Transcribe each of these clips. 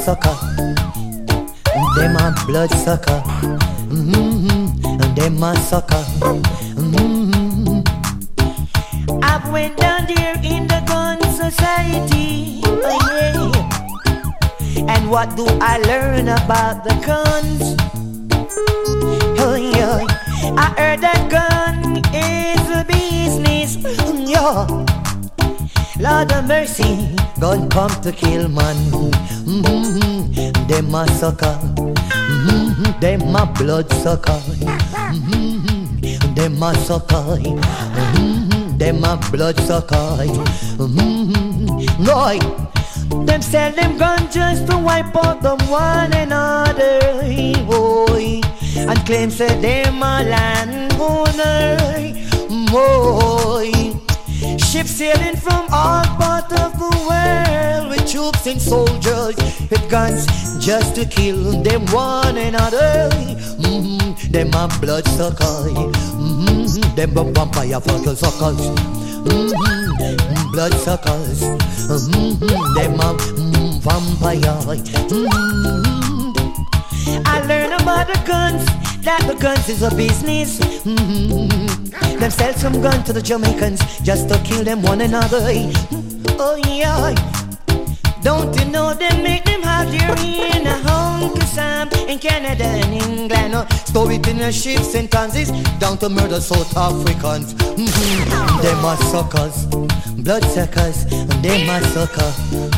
sucker. Them a blood sucker. Them a sucker. I went down there in the gun society. And what do I learn about the guns? Oh yeah, I heard that gun is a business. Yeah, Lord of mercy, gun come to kill man. Them a sucker. Them a blood sucker. Them a sucker. Them a blood sucker. No. Them sell them guns just to wipe out them one another, boy, and claim say them a landowner, boy. Ships sailing from all parts of the world with troops and soldiers with guns just to kill them one another. Them a blood suckers, them a vampire fucking suckers. Blood suckers, them a vampire. I learn about the guns, that the guns is a business. Them sell some guns to the Jamaicans just to kill them one another. Oh yeah, don't you know they make them out here in a Uncle Sam in Canada and England? Store it in the ships and Kansas down to murder South Africans. Them are suckers, blood suckers, them are sucker.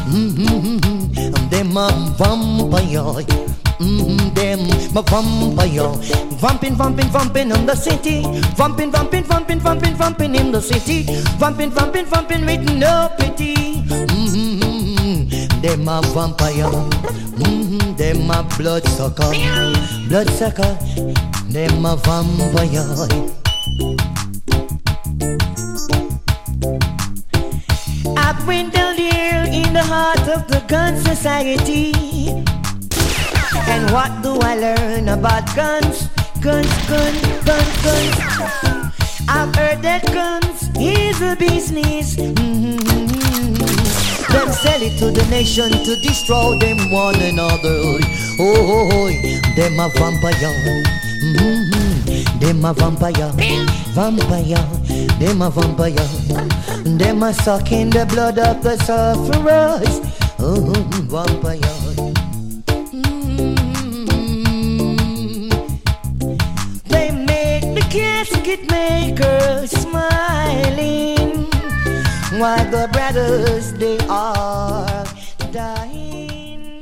Them are vampire. Them a vampire. Vamping, vamping, vamping in the city. Vamping, vamping, vamping, vamping, vamping in the city. Vamping, vamping, vamping with no pity. Them a vampire. Them a blood sucker. Blood sucker. Them a vampire. I went down there in the heart of the gun society. And what do I learn about guns? Guns, guns, guns, guns. I've heard that guns is a business. Them sell it to the nation to destroy them one another. Oh, them a vampire. Them a vampire. Vampire. Them a vampire. Them a sucking the blood of the sufferers. Oh, vampire. Casket makers smiling while the brothers they are dying.